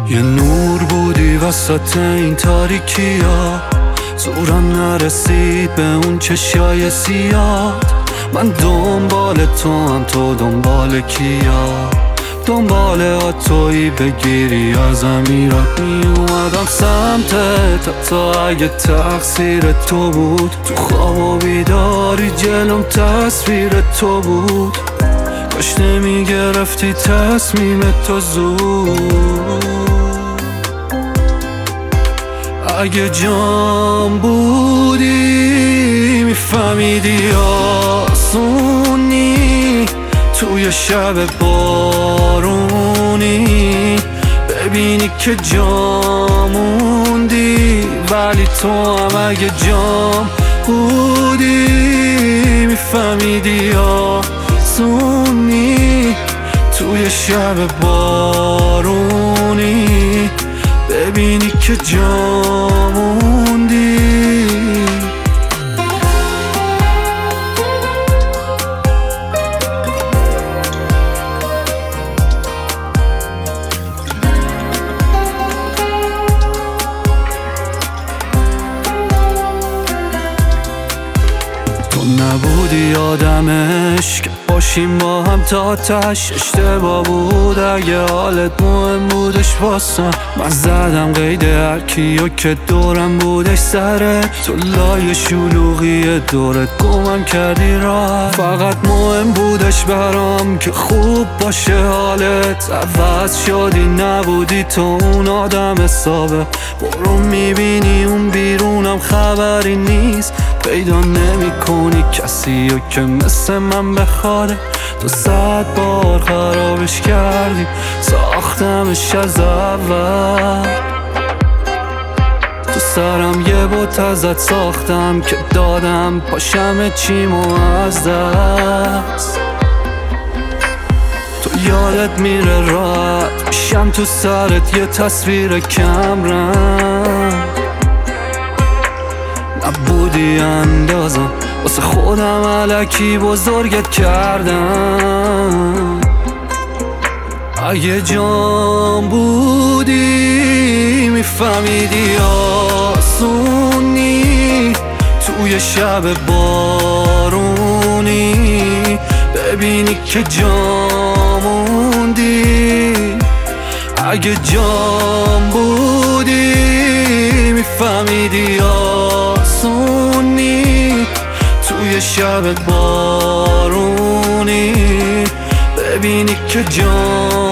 یه نور بودی وسط این تاریکیا، زورم نرسید به اون چشای سیاد. من دنبال تو هم، تو دنبال کیا؟ دنبال آتویی بگیری ازم ایراد می اومدم سمتت، تا اگه تقصیر تو بود. تو خواب و بیداری جلوم تصویر تو بود. کاش نمی گرفتی تصمیم تو زود. اگه جام بودی میفهمیدی آسونی، توی شب بارونی ببینی که جاموندی. ولی تو هم اگه جام بودی میفهمیدی آسونی، توی شب بارونی ببینی که جاموندی. نبودی آدمش که باشیم با هم تا تش. اشتباه بود اگه حالت مهم بودش واسم. من زدم قید هر کیو که دورم بودش سره. تو لای شلوغی دورت گمم کردی راحت. فقط مهم بودش برام که خوب باشه حالت. عوض شدی نبودی تو اون آدم حسابه. برو میبینی اون بیرونم خبری نیست. پیدا نمی کنی کسی رو که مثل من بخواد. تو 100 بار خرابش کردی، ساختمش از اول. تو سرم یه بت ازت ساختم که دادم پاشم چیمو از دست. تو یادت میره راحت میشم تو سرت یه تصویر کمرنگ. نبودی اندازم واسه خودم الکی بزرگت کردم. اگه جام بودی میفهمیدی آسونی، توی شب بارونی ببینی که جاموندی. اگه جام بودی میفهمیدی آسونی، توی شب بارونی ببینی که جام